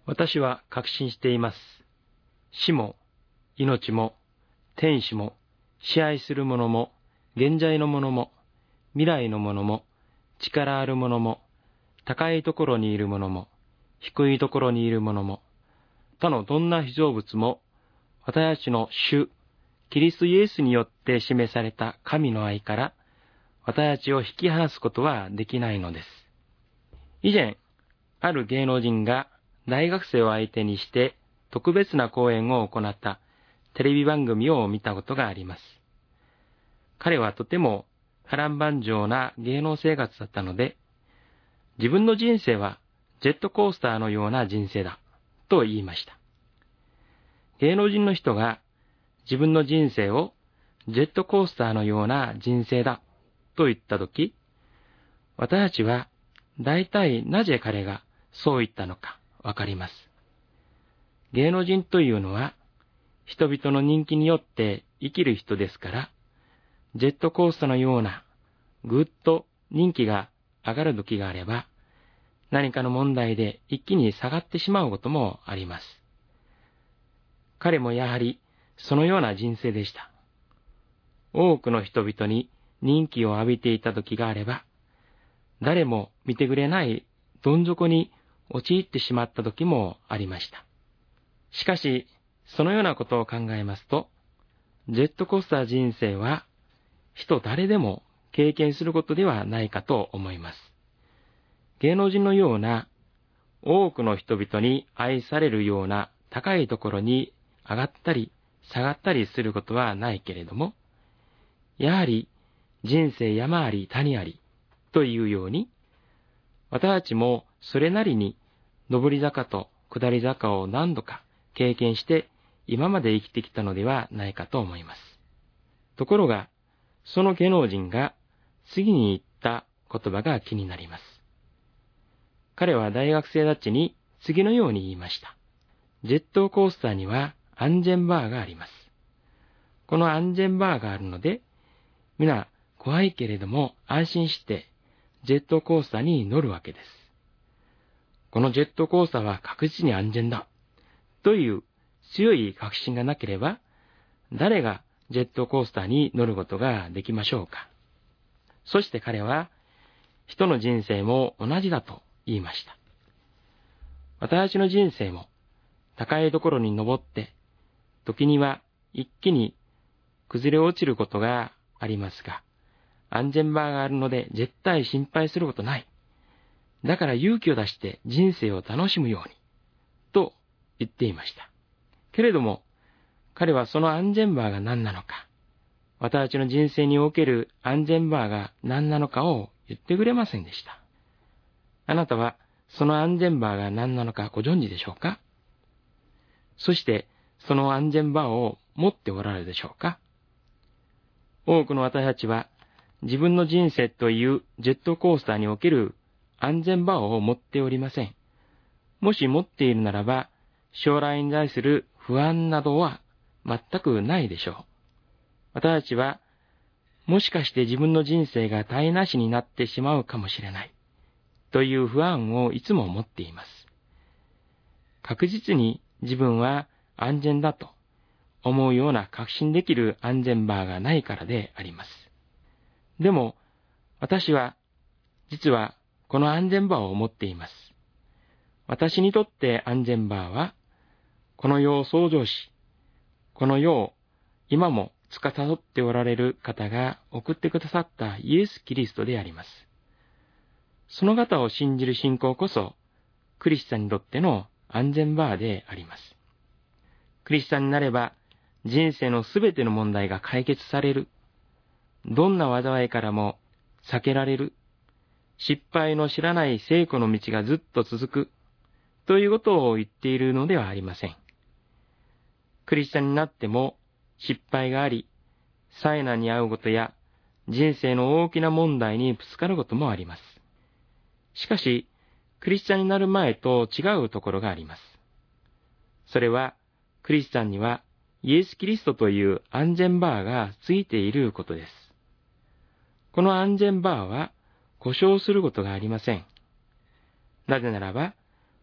私は確信しています。死も、命も、天使も、支配するものも、現在のものも、未来のものも、力あるものも、高いところにいるものも、低いところにいるものも、他のどんな被造物も、私たちの主、キリストイエスによって示された神の愛から、私たちを引き離すことはできないのです。以前、ある芸能人が大学生を相手にして特別な講演を行ったテレビ番組を見たことがあります。彼はとても波乱万丈な芸能生活だったので、自分の人生はジェットコースターのような人生だと言いました。芸能人の人が自分の人生をジェットコースターのような人生だと言ったとき、私たちは大体なぜ彼がそう言ったのかわかります。芸能人というのは人々の人気によって生きる人ですから、ジェットコースターのようなぐっと人気が上がる時があれば、何かの問題で一気に下がってしまうこともあります。彼もやはりそのような人生でした。多くの人々に人気を浴びていた時があれば、誰も見てくれないどん底に陥ってしまった時もありました。しかし、そのようなことを考えますと、ジェットコースター人生は人誰でも経験することではないかと思います。芸能人のような多くの人々に愛されるような高いところに上がったり下がったりすることはないけれども、やはり人生山あり谷ありというように、私たちもそれなりに上り坂と下り坂を何度か経験して今まで生きてきたのではないかと思います。ところが、その芸能人が次に言った言葉が気になります。彼は大学生たちに次のように言いました。ジェットコースターには安全バーがあります。この安全バーがあるので、皆怖いけれども安心してジェットコースターに乗るわけです。このジェットコースターは確実に安全だという強い確信がなければ、誰がジェットコースターに乗ることができましょうか。そして彼は人の人生も同じだと言いました。私たちの人生も高いところに登って、時には一気に崩れ落ちることがありますが、安全バーがあるので絶対心配することない。だから勇気を出して人生を楽しむように、と言っていました。けれども、彼はその安全バーが何なのか、私たちの人生における安全バーが何なのかを言ってくれませんでした。あなたはその安全バーが何なのかご存知でしょうか？そしてその安全バーを持っておられるでしょうか？多くの私たちは自分の人生というジェットコースターにおける安全バーを持っておりません。もし持っているならば、将来に対する不安などは全くないでしょう。私たちは、もしかして自分の人生が台無しになってしまうかもしれない、という不安をいつも持っています。確実に自分は安全だと思うような確信できる安全バーがないからであります。でも、私は、実はこの安全バーを持っています。私にとって安全バーは、この世を創造し、この世を今も司っておられる方が送ってくださったイエス・キリストであります。その方を信じる信仰こそ、クリスチャンにとっての安全バーであります。クリスチャンになれば、人生のすべての問題が解決される。どんな災いからも避けられる。失敗の知らない成功の道がずっと続く。ということを言っているのではありません。クリスチャンになっても失敗があり、災難に遭うことや人生の大きな問題にぶつかることもあります。しかし、クリスチャンになる前と違うところがあります。それは、クリスチャンにはイエス・キリストという安全バーがついていることです。この安全バーは故障することがありません。なぜならば、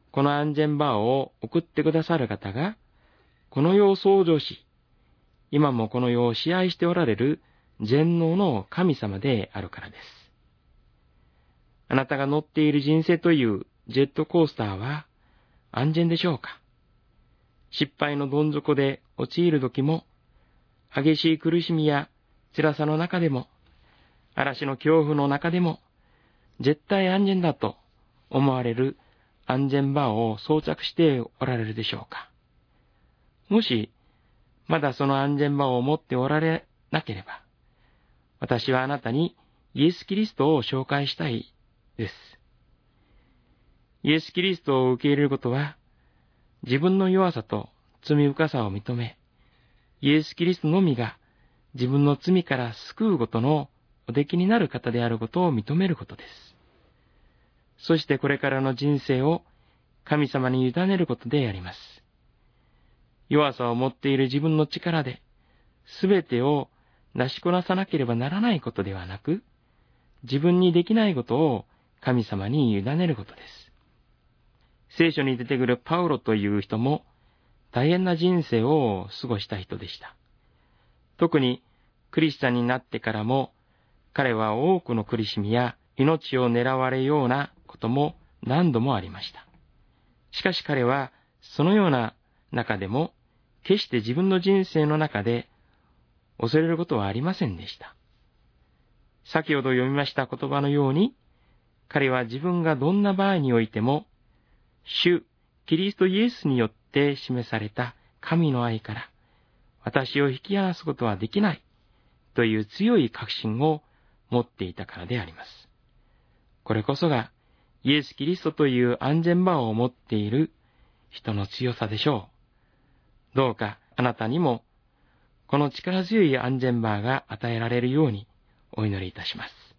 この安全バーを送ってくださる方が、この世を創造し、今もこの世を支配しておられる全能の神様であるからです。あなたが乗っている人生というジェットコースターは安全でしょうか？失敗のどん底で陥る時も、激しい苦しみや辛さの中でも、嵐の恐怖の中でも、絶対安全だと思われる安全バーを装着しておられるでしょうか？もし、まだその安全バーを持っておられなければ、私はあなたにイエス・キリストを紹介したいです。イエス・キリストを受け入れることは、自分の弱さと罪深さを認め、イエス・キリストのみが自分の罪から救うことのおできになる方であることを認めることです。そしてこれからの人生を神様に委ねることであります。弱さを持っている自分の力で、すべてを成しこなさなければならないことではなく、自分にできないことを神様に委ねることです。聖書に出てくるパウロという人も大変な人生を過ごした人でした。特にクリスチャンになってからも、彼は多くの苦しみや命を狙われるようなことも何度もありました。しかし彼はそのような中でも、決して自分の人生の中で恐れることはありませんでした。先ほど読みました言葉のように、彼は自分がどんな場合においても、主キリストイエスによって示された神の愛から私を引き離すことはできないという強い確信を持っていたからであります。これこそがイエス・キリストという安全バーを持っている人の強さでしょう。どうかあなたにもこの力強い安全バーが与えられるようにお祈りいたします。